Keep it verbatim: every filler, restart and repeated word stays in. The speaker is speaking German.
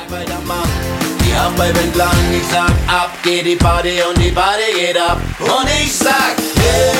weitermachen. Die Haftpfeife entlang, ich sag ab, geht die Party und die Party geht ab. Und ich sag, hey.